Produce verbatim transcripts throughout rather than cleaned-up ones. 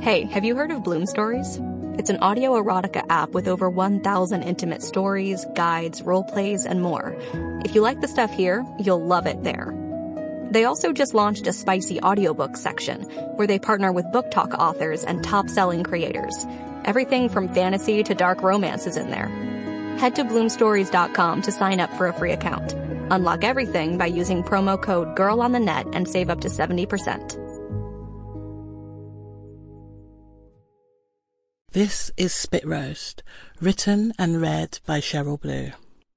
Hey, have you heard of Bloom Stories? It's an audio erotica app with over one thousand intimate stories, guides, role plays, and more. If you like the stuff here, you'll love it there. They also just launched a spicy audiobook section where they partner with book talk authors and top-selling creators. Everything from fantasy to dark romance is in there. Head to bloom stories dot com to sign up for a free account. Unlock everything by using promo code GIRLONTHENET and save up to seventy percent. This is Spit Roast, written and read by Cheryl Blue.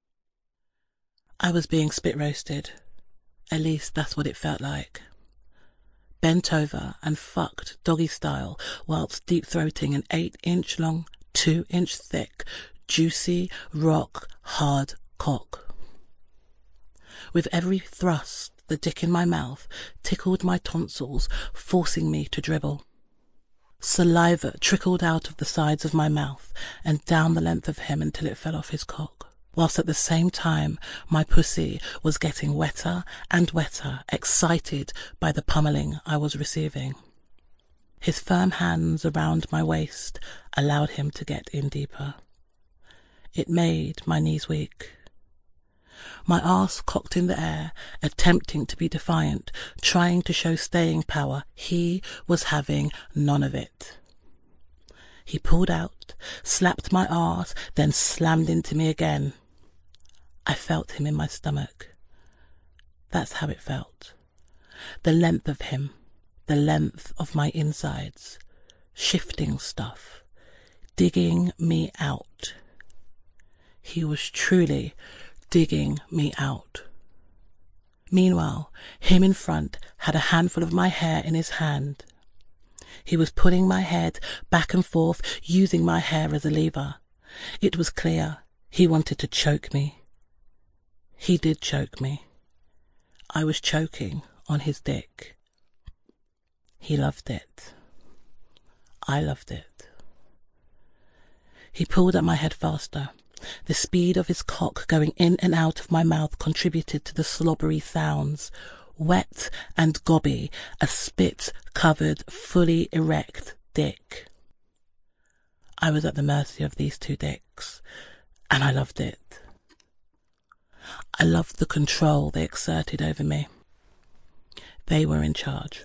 I was being spit roasted. At least that's what it felt like. Bent over and fucked doggy style whilst deep-throating an eight-inch long, two-inch thick, juicy, rock, hard cock. With every thrust, the dick in my mouth tickled my tonsils, forcing me to dribble. Saliva trickled out of the sides of my mouth and down the length of him until it fell off his cock, whilst at the same time my pussy was getting wetter and wetter, excited by the pummeling I was receiving. His firm hands around my waist allowed him to get in deeper. It made my knees weak. My arse cocked in the air, attempting to be defiant, trying to show staying power. He was having none of it. He pulled out, slapped my arse, then slammed into me again. I felt him in my stomach. That's how it felt. The length of him, the length of my insides, shifting stuff, digging me out. He was truly digging me out. Meanwhile, him in front had a handful of my hair in his hand. He was pulling my head back and forth, using my hair as a lever. It was clear he wanted to choke me. He did choke me. I was choking on his dick. He loved it. I loved it. He pulled at my head faster. The speed of his cock going in and out of my mouth contributed to the slobbery sounds. Wet and gobby, a spit-covered, fully erect dick. I was at the mercy of these two dicks, and I loved it. I loved the control they exerted over me. They were in charge.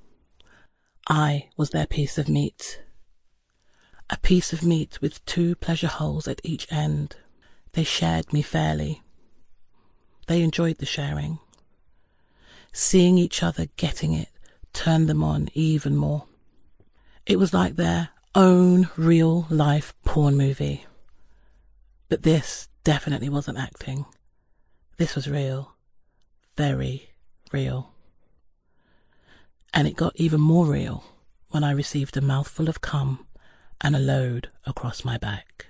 I was their piece of meat. A piece of meat with two pleasure holes at each end. They shared me fairly. They enjoyed the sharing. Seeing each other getting it turned them on even more. It was like their own real-life porn movie. But this definitely wasn't acting. This was real. Very real. And it got even more real when I received a mouthful of cum and a load across my back.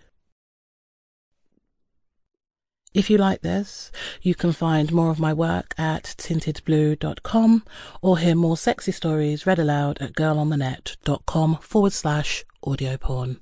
If you like this, you can find more of my work at tinted blue dot com or hear more sexy stories read aloud at girlonthenet dot com forward slash audio porn.